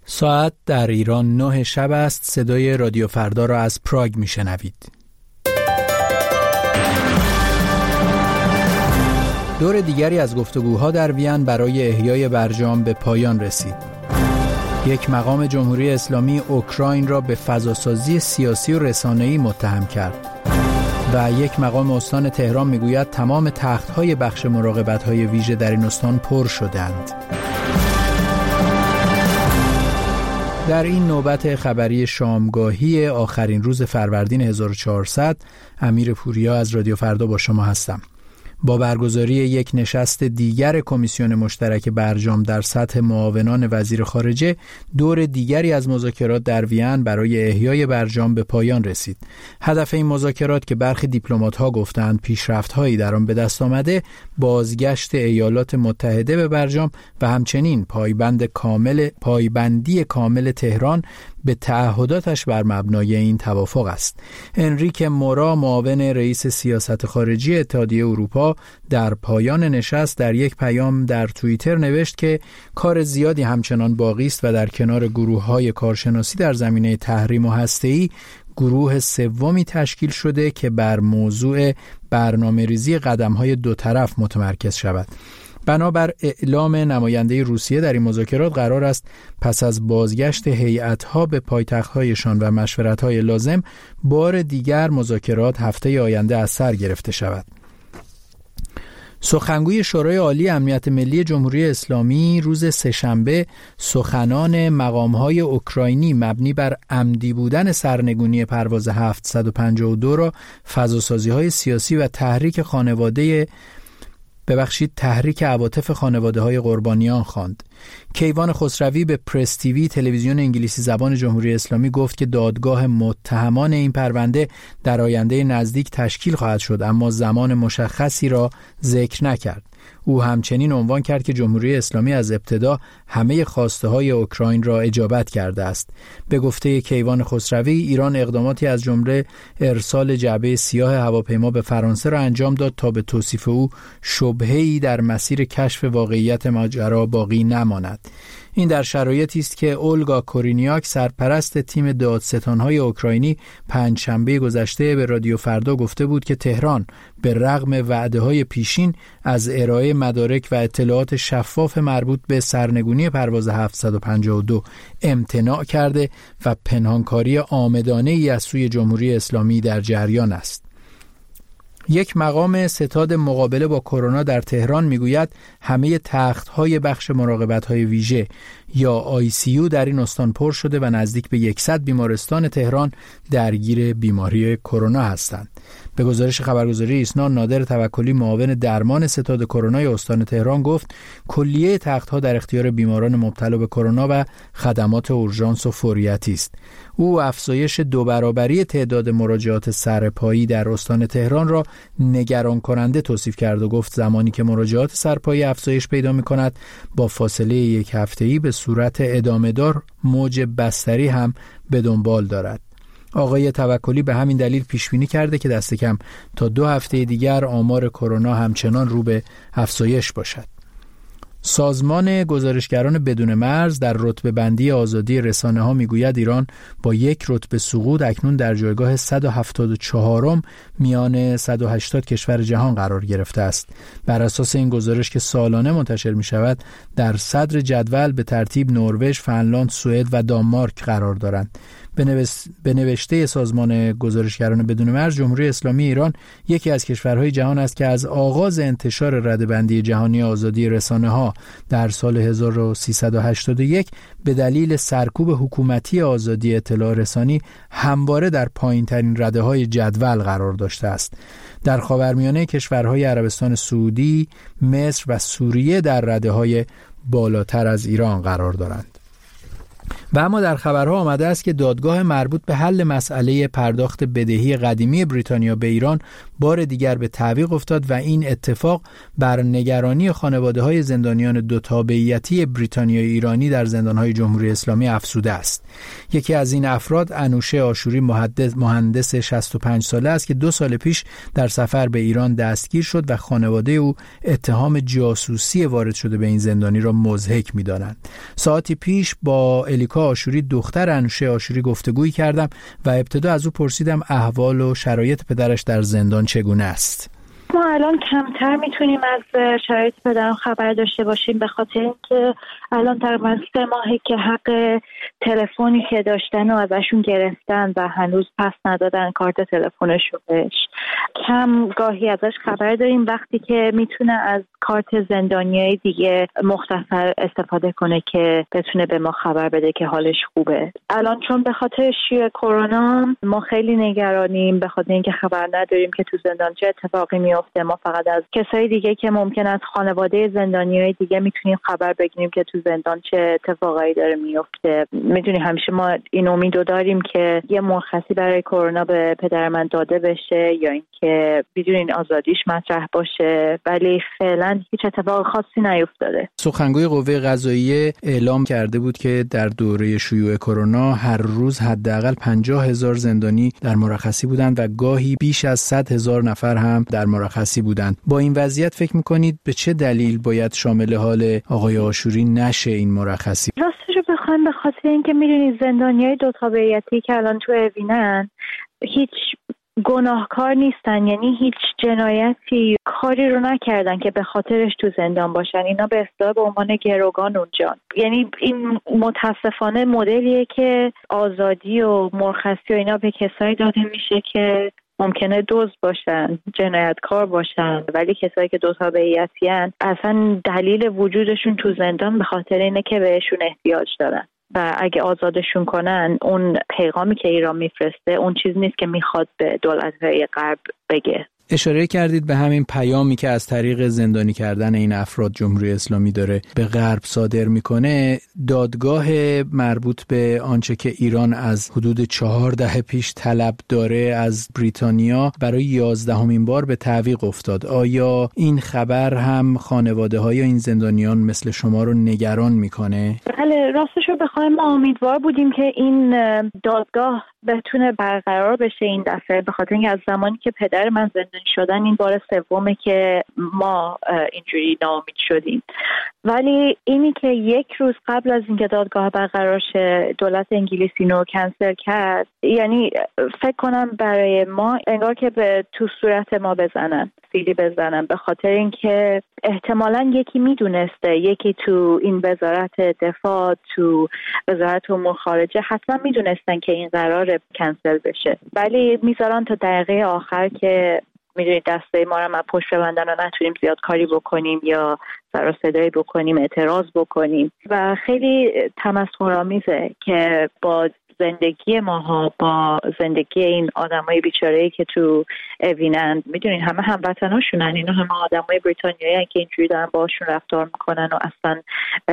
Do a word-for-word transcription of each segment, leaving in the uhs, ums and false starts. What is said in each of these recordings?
ساعت در ایران نه شب است. صدای رادیو فردا را از پراگ میشنوید. دور دیگری از گفتگوها در وین برای احیای برجام به پایان رسید. یک مقام جمهوری اسلامی اوکراین را به فضاسازی سیاسی و رسانه‌ای متهم کرد و یک مقام استان تهران میگوید تمام تخت‌های بخش مراقبت‌های ویژه در این استان پر شدند. در این نوبت خبری شامگاهی آخرین روز فروردین هزار و چهارصد، امیر پوریا از رادیو فردا با شما هستم. با برگزاری یک نشست دیگر کمیسیون مشترک برجام در سطح معاونان وزیر خارجه، دور دیگری از مذاکرات در وین برای احیای برجام به پایان رسید. هدف این مذاکرات که برخی دیپلمات‌ها گفتند پیشرفت‌هایی در آن به دست آمده، بازگشت ایالات متحده به برجام و همچنین پایبند کامل پایبندی کامل تهران به تعهداتش بر مبنای این توافق است. انریک مورا، معاون رئیس سیاست خارجی اتحادیه اروپا، در پایان نشست در یک پیام در توییتر نوشت که کار زیادی همچنان باقی است و در کنار گروه‌های کارشناسی در زمینه تحریم و هسته‌ای، گروه سومی تشکیل شده که بر موضوع برنامه‌ریزی قدم‌های دو طرف متمرکز شود. بنابر اعلام نماینده روسیه در این مذاکرات، قرار است پس از بازگشت هیئت‌ها به پایتخت‌هایشان و مشورت‌های لازم، بار دیگر مذاکرات هفته آینده از سر گرفته شود. سخنگوی شورای عالی امنیت ملی جمهوری اسلامی روز سه‌شنبه سخنان مقام‌های اوکراینی مبنی بر عمدی بودن سرنگونی پرواز هفتصد و پنجاه و دو را فضاسازی‌های سیاسی و تحریک خانواده ببخشید تحریک عواطف خانواده‌های قربانیان خواند. کیوان خسروی به پرس تیوی تلویزیون انگلیسی زبان جمهوری اسلامی گفت که دادگاه متهمان این پرونده در آینده نزدیک تشکیل خواهد شد، اما زمان مشخصی را ذکر نکرد. او همچنین عنوان کرد که جمهوری اسلامی از ابتدا همه خواسته‌های اوکراین را اجابت کرده است. به گفته کیوان خسروی، ایران اقداماتی از جمله ارسال جعبه سیاه هواپیما به فرانسه را انجام داد تا به توصیف او شبهه‌ای در مسیر کشف واقعیت ماجرا باقی نماند. این در شرایطی است که اولگا کورینیاک، سرپرست تیم دادستان‌های اوکراینی، پنجشنبه گذشته به رادیو فردا گفته بود که تهران به رغم وعده‌های پیشین از ارائه مدارک و اطلاعات شفاف مربوط به سرنگونی پرواز هفتصد و پنجاه و دو امتناع کرده و پنهانکاری عامدانه‌ای از سوی جمهوری اسلامی در جریان است. یک مقام ستاد مقابله با کرونا در تهران میگوید همه تخت‌های بخش مراقبت‌های ویژه یا آی سی یو در این استان پر شده و نزدیک به صد بیمارستان تهران درگیر بیماری کرونا هستند. به گزارش خبرگزاری ایسنا، نادر توکلی، معاون درمان ستاد کرونای استان تهران گفت کلیه تخت‌ها در اختیار بیماران مبتلا به کرونا و خدمات اورژانس و فوریتی است. او افزایش دو برابری تعداد مراجعات سرپایی در استان تهران را نگران کننده توصیف کرد و گفت زمانی که مراجعات سرپایی افزایش پیدا می‌کند، با فاصله یک هفته‌ای به صورت ادامه‌دار موج بستری هم به دنبال دارد. آقای توکلی به همین دلیل پیشبینی کرده که دست کم تا دو هفته دیگر آمار کرونا همچنان رو به افزایش باشد. سازمان گزارشگران بدون مرز در رتبه بندی آزادی رسانه ها میگوید ایران با یک رتبه سقوط اکنون در جایگاه صد و هفتاد و چهارم میان صد و هشتاد کشور جهان قرار گرفته است. بر اساس این گزارش که سالانه منتشر می شود، در صدر جدول به ترتیب نروژ، فنلاند، سوئد و دانمارک قرار دارند. به نوشته سازمان گزارشگران بدون مرز، جمهوری اسلامی ایران یکی از کشورهای جهان است که از آغاز انتشار رده‌بندی جهانی آزادی رسانه‌ها در سال هزار و سیصد و هشتاد و یک به دلیل سرکوب حکومتی آزادی اطلاع رسانی همواره در پایین‌ترین رده‌های جدول قرار داشته است. در خاورمیانه کشورهای عربستان سعودی، مصر و سوریه در رده‌های بالاتر از ایران قرار دارند. و اما در خبرها آمده است که دادگاه مربوط به حل مسئله پرداخت بدهی قدیمی بریتانیا به ایران بار دیگر به تعویق افتاد و این اتفاق بر نگرانی خانواده‌های زندانیان دو تابعیتی بریتانیایی ایرانی در زندان‌های جمهوری اسلامی افزوده است. یکی از این افراد انوشه آشوری، مهندس مهندس شصت و پنج ساله است که دو سال پیش در سفر به ایران دستگیر شد و خانواده او اتهام جاسوسی وارد شده به این زندانی را مضحک می‌دانند. ساعتی پیش با هلیکوپتر الیکا آشوری دختر انوشه آشوری گفتگویی کردم و ابتدا از او پرسیدم احوال و شرایط پدرش در زندان چگونه است. ما الان کمتر میتونیم از شرایط پدرم خبر داشته باشیم به خاطر اینکه الان تقریبا سه ماهه که حق تلفنی که داشتن و ازشون گرفتن و هنوز پس ندادن کارت تلفنشو بهش. کم گاهی ازش خبر داریم وقتی که میتونه از کارت زندانیای دیگه مختصر استفاده کنه که بتونه به ما خبر بده که حالش خوبه. الان چون به خاطر شیوع کرونا ما خیلی نگرانیم به خاطر اینکه خبر نداریم که تو زندان چه اتفاقی میفته. ما فقط از کسای دیگه که ممکن از خانواده زندانیای دیگه میتونیم خبر بگیریم که تو زندان چه اتفاقایی داره میفته. میدونی همیشه ما این امیدو داریم که یه مرخصی برای کرونا به پدر من داده بشه یا اینکه بدون آزادیش مطرح باشه، ولی فعلا هیچ اتفاق خاصی نیفتاده. سخنگوی قوه قضاییه اعلام کرده بود که در دوره شیوع کرونا هر روز حداقل پنجاه هزار زندانی در مرخصی بودند و گاهی بیش از صد هزار نفر هم در مرخصی بودند. با این وضعیت فکر می‌کنید به چه دلیل باید شامل حال آقای آشوری نشه این مرخصی؟ راستش رو بخوایم به خاطر اینکه می‌دونید زندانیای دو تابعیتی که الان تو اوینن هیچ گناهکار نیستن، یعنی هیچ جنایتی کاری رو نکردن که به خاطرش تو زندان باشن. اینا به اصطلاح به عنوان گروگان اونجا. یعنی این متاسفانه مدلیه که آزادی و مرخصی و اینا به کسایی داده میشه که ممکنه دزد باشن، جنایتکار باشن، ولی کسایی که دو تابعیتی ان اصلا دلیل وجودشون تو زندان به خاطر اینه که بهشون احتیاج دارن و اگه آزادشون کنن اون پیغامی که ایران میفرسته اون چیز نیست که میخواد به دولت‌های غرب بگه. اشاره کردید به همین پیامی که از طریق زندانی کردن این افراد جمهوری اسلامی داره به غرب صادر میکنه. دادگاه مربوط به آنچه که ایران از حدود چهار دهه پیش طلب داره از بریتانیا برای یازدهمین بار به تعویق افتاد. آیا این خبر هم خانواده های این زندانیان مثل شما رو نگران میکنه؟ بله، راستش رو بخوایم ما امیدوار بودیم که این دادگاه بتونه برقرار بشه این دفعه، به خاطر اینکه از زمانی که پدر من زندانی شدن این بار سومه که ما اینجوری ناامید شدیم. ولی اینی که یک روز قبل از اینکه دادگاه برقرار شه دولت انگلیس اینو کنسل کرد، یعنی فکر کنم برای ما انگار که به تو صورت ما بزنن، سیلی بزنن، به خاطر اینکه احتمالاً یکی میدونسته، یکی تو این وزارت دفاع، تو وزارت امور خارجه حتما میدونستن که این قرار کنسل بشه، ولی میذارن تا دقیقه آخر که میدونید دسته ما رو ما پشت ببندن و نتونیم زیاد کاری بکنیم یا سر و صدایی بکنیم، اعتراض بکنیم و خیلی تمسخرآمیزه که با زندگی ماها، با زندگی این آدمای بیچاره‌ای که تو اوینن، میدونین همه هموطناشونن، اینا همه آدمای بریتانیایی که اینجوری دارن باشون رفتار میکنن و اصلا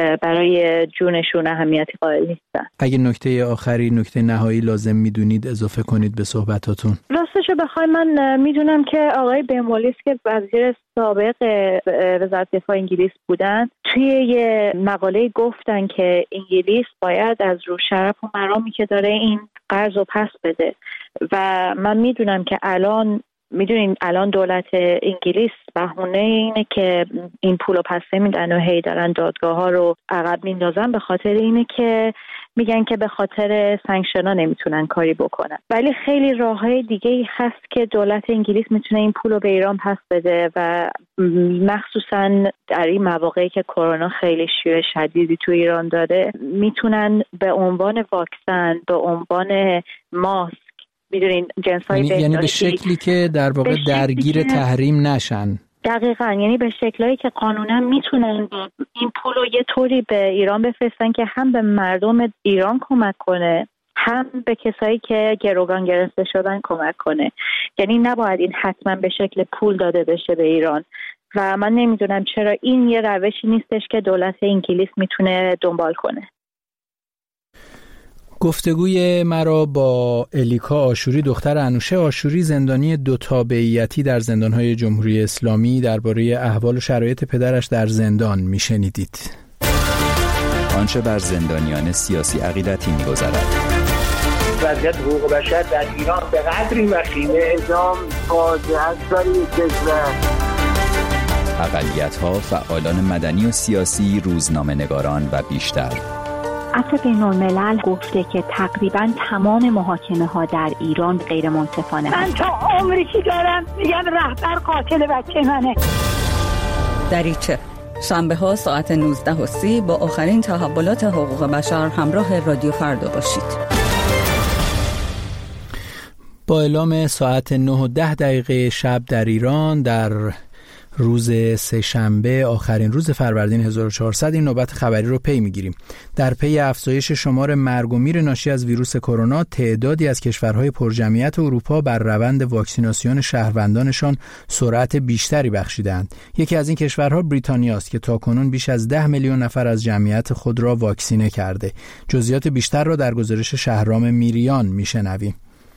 برای جونشون اهمیتی قائل نیستن. اگه نکته آخری، نکته نهایی لازم میدونید اضافه کنید به صحبتاتون. راستش رو بخوای من میدونم که آقای بن والیس که وزیر سابق وزارت دفاع انگلیس بودن توی یه مقاله گفتن که انگلیس باید از رو شرف و مرامی که داره این قرض رو پس بده و من میدونم که الان میدونین الان دولت انگلیس بهونه اینه که این پولو پس نمیدن و هی دارن دادگاه ها رو عقب میندازن به خاطر اینه که میگن که به خاطر سانکشن ها نمیتونن کاری بکنن، ولی خیلی راههای دیگه ای هست که دولت انگلیس میتونه این پولو به ایران پس بده و مخصوصا در این مواقعی که کرونا خیلی شیوع شدیدی تو ایران داره میتونن به عنوان واکسن، به عنوان ماسک، میدونین جنسای یعنی, یعنی به شکلی که در واقع درگیر تحریم نشن. دقیقاً، یعنی به شکلایی که قانونا میتونن این پولو یه طوری به ایران بفرستن که هم به مردم ایران کمک کنه، هم به کسایی که گروگان گرفته شدن کمک کنه. یعنی نباید این حتما به شکل پول داده بشه به ایران و من نمیدونم چرا این یه روشی نیستش که دولت انگلیس میتونه دنبال کنه. گفتگوی مرا با الیکا آشوری دختر انوشه آشوری زندانی دو تابعیتی در زندان‌های جمهوری اسلامی درباره احوال و شرایط پدرش در زندان میشنیدید. آنچه بر زندانیان سیاسی عقیدتی می‌گذرد. وضعیت حقوق بشر در ایران به قدری وخیمه، اعدام فاجعه است برای کشور. اقلیت‌ها، فعالان مدنی و سیاسی، روزنامه‌نگاران و بیشتر. عفو بین‌الملل گفته که تقریباً تمام محاکمه ها در ایران غیر منصفانه. من تا عمری که دارم میگم رهبر قاتل بچه منه. دریچه شنبه ها ساعت نوزده و سی با آخرین تحولات حقوق بشر همراه رادیو فردا باشید. با اعلام ساعت نه و ده دقیقه شب در ایران در روز سه‌شنبه آخرین روز فروردین هزار و چهارصد این نوبت خبری رو پی میگیریم. در پی افزایش شمار مرگ و میر ناشی از ویروس کرونا، تعدادی از کشورهای پرجمعیت اروپا بر روند واکسیناسیون شهروندانشان سرعت بیشتری بخشیدند. یکی از این کشورها بریتانیا است که تاکنون بیش از ده میلیون نفر از جمعیت خود را واکسینه کرده. جزئیات بیشتر را در گزارش شهرام میریان میشنویم.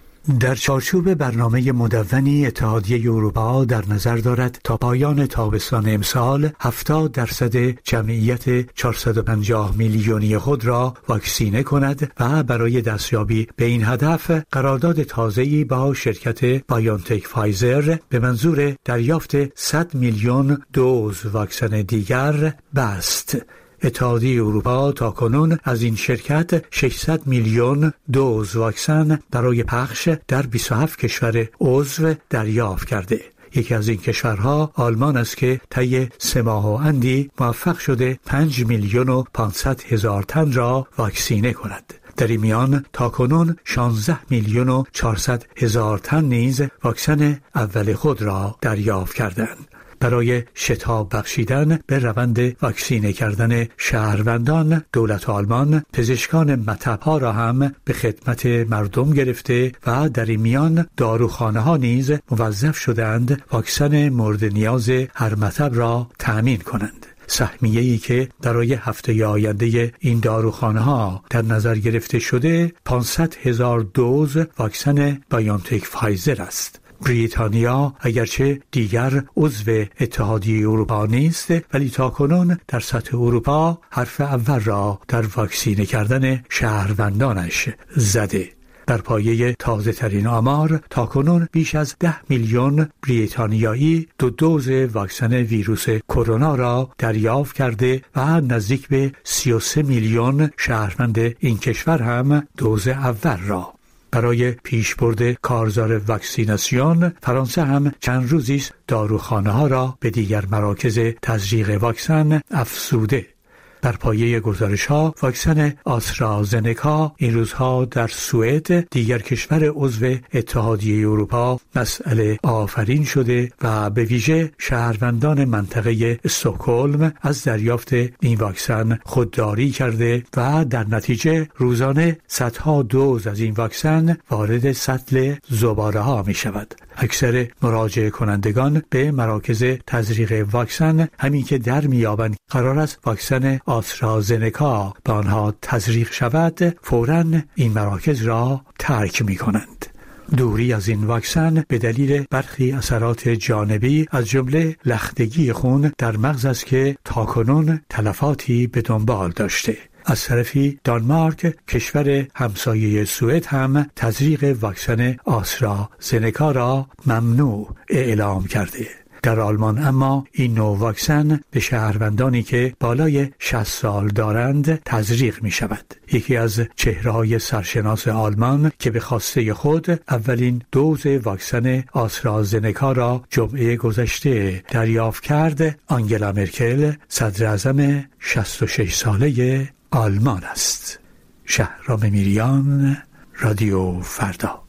در چارچوب برنامه مدونی اتحادیه اروپا در نظر دارد تا پایان تابستان امسال هفتاد درصد جمعیت چهارصد و پنجاه میلیونی خود را واکسینه کند و برای دستیابی به این هدف قرارداد تازه‌ای با شرکت بایونتک فایزر به منظور دریافت صد میلیون دوز واکسن دیگر بست. اتحادیه اروپا تاکنون از این شرکت ششصد میلیون دوز واکسن برای پخش در بیست و هفت کشور عضو دریافت کرده. یکی از این کشورها آلمان است که طی سه ماه و اندی موفق شده پنج میلیون و پانصد هزار تن را واکسینه کند. در این میان تاکنون شانزده میلیون و چهارصد هزار تن نیز واکسن اول خود را دریافت کردند. برای شتاب بخشیدن به روند واکسینه کردن شهروندان، دولت آلمان پزشکان مطب‌ها را هم به خدمت مردم گرفته و در این میان داروخانه ها نیز موظف شدند واکسن مورد نیاز هر مطب را تأمین کنند. سهمیه‌ای که برای هفته آینده این داروخانه ها در نظر گرفته شده پانصد هزار دوز واکسن بایونتک فایزر است. بریتانیا اگرچه دیگر عضو اتحادیه اروپا نیست، ولی تاکنون در سطح اروپا حرف اول را در واکسینه کردن شهروندانش زده. در پایه تازه ترین آمار تاکنون بیش از ده میلیون بریتانیایی دو دوز واکسن ویروس کرونا را دریافت کرده و نزدیک به سی و سه میلیون شهروند این کشور هم دوز اول را. برای پیشبرد کارزار واکسیناسیون فرانسه هم چند روزی است داروخانه ها را به دیگر مراکز تزریق واکسن افزوده. در پایه گزارش ها واکسن آسترازنکا این روزها در سوئد، دیگر کشور عضو اتحادیه اروپا، مسئله آفرین شده و به ویژه شهروندان منطقه استکهلم از دریافت این واکسن خودداری کرده و در نتیجه روزانه صدها دوز از این واکسن وارد سطل زباله ها می شود. اکثر مراجعه کنندگان به مراکز تزریق واکسن همین که در میابند قرار است واکسن آسترازنکا به آنها تزریق شود، فوراً این مراکز را ترک می کنند. دوری از این واکسن به دلیل برخی اثرات جانبی از جمله لختگی خون در مغز است که تاکنون تلفاتی به دنبال داشته. از طرفی دانمارک، کشور همسایه سوئد، هم تزریق واکسن آسترازنکا را ممنوع اعلام کرده. در آلمان اما این نوع واکسن به شهروندانی که بالای شصت سال دارند تزریق می شود. یکی از چهره‌های سرشناس آلمان که به خواسته خود اولین دوز واکسن آسترازنکا را جمعه گذشته دریافت کرد، آنگلا مرکل، صدر اعظم شصت و شش ساله آلمان است. شهرام میریان، رادیو فردا.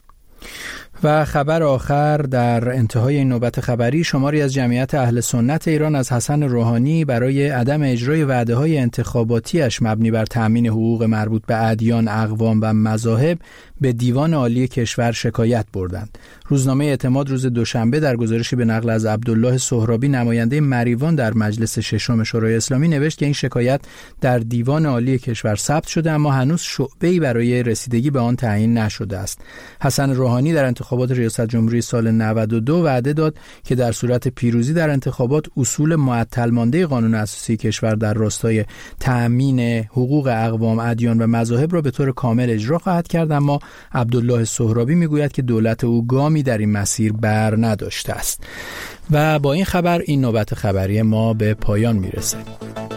و خبر آخر در انتهای این نوبت خبری، شماری از جمعیت اهل سنت ایران از حسن روحانی برای عدم اجرای وعده‌های انتخاباتیش مبنی بر تأمین حقوق مربوط به ادیان، اقوام و مذاهب به دیوان عالی کشور شکایت بردند. روزنامه اعتماد روز دوشنبه در گزارشی به نقل از عبدالله سهرابی، نماینده مریوان در مجلس ششم شورای اسلامی، نوشت که این شکایت در دیوان عالی کشور ثبت شده اما هنوز شعبه‌ای برای رسیدگی به آن تعیین نشده است. حسن روحانی در انتخابات ریاست جمهوری سال نود و دو وعده داد که در صورت پیروزی در انتخابات اصول معطل مانده قانون اساسی کشور در راستای تأمین حقوق اقوام، ادیان و مذاهب را به طور کامل اجرا خواهد کرد، اما عبدالله سهرابی میگوید که دولت او گامی در این مسیر بر نداشته است. و با این خبر این نوبت خبری ما به پایان میرسه.